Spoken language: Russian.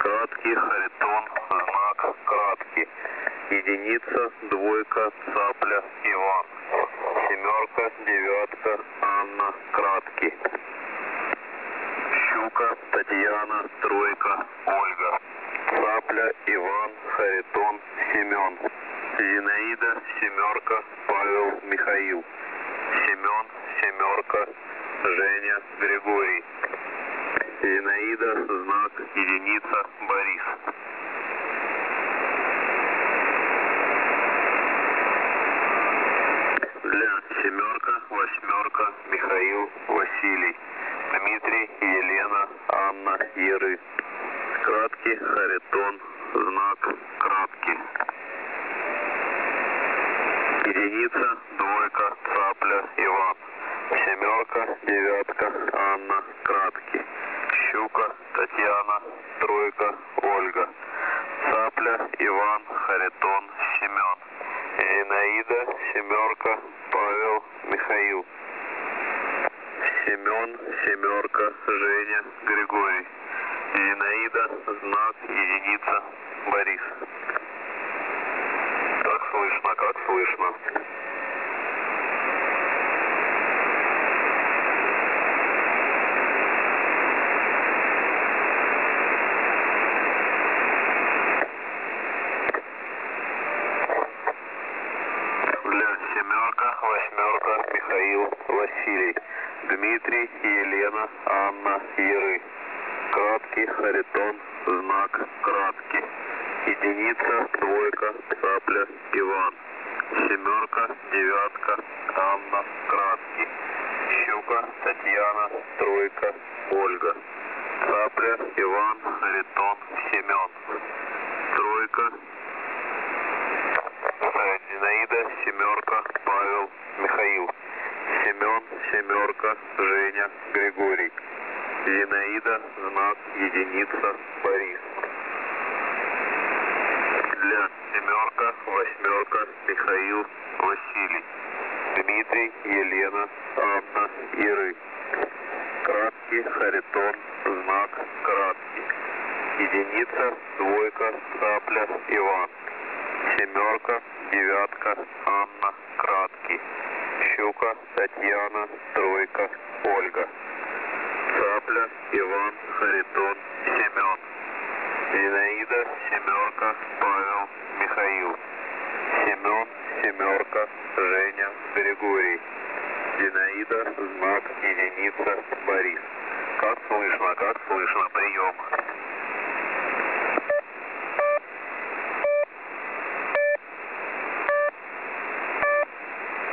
Краткий, Харитон, знак краткий. Единица, двойка, цапля, Иван. Семерка, девятка, Анна, краткий. Щука, Татьяна, тройка, Ольга. Цапля, Иван, Харитон, Семен. Зинаида, семерка, Павел, Михаил. Семен, семерка, Женя, Григорий. Зинаида, знак, единица, Борис. Для семерка, восьмерка, Михаил, Василий. Дмитрий, Елена, Анна, Еры. Краткий, Харитон, знак, краткий. Единица, двойка, цапля, Иван. Семерка, девятка, Анна, краткий. Щука, Татьяна, тройка, Ольга. Цапля, Иван, Харитон, Семен. Зинаида, семерка, Павел, Михаил. Семен, семерка, Женя, Григорий. Зинаида, знак, единица, Борис. Как слышно, как слышно. Семерка, восьмерка, Михаил, Василий. Дмитрий, Елена, Анна, Еры. Краткий, Харитон, знак, краткий. Единица, двойка, цапля, Иван. Семерка, девятка, Анна, краткий. Щука, Татьяна, тройка, Ольга. Цапля, Иван, Харитон, Семен. Тройка, Зинаида, семерка, Павел, Михаил. Семен, семерка, Женя, Григорий. Зинаида, знак, единица, Борис. Для семерка, восьмерка, Михаил, Василий. Дмитрий, Елена, Анна, Еры. Краткий, Харитон, знак, краткий. Единица, двойка, цапля, Иван. Семерка, девятка, Анна, краткий. Щука, Татьяна, тройка, Ольга. Цапля, Иван, Харитон, Семен. Зинаида, семерка, Павел, Михаил. Семен, семерка, Женя, Григорий. Зинаида, знак, единица, Борис. Как слышно, прием.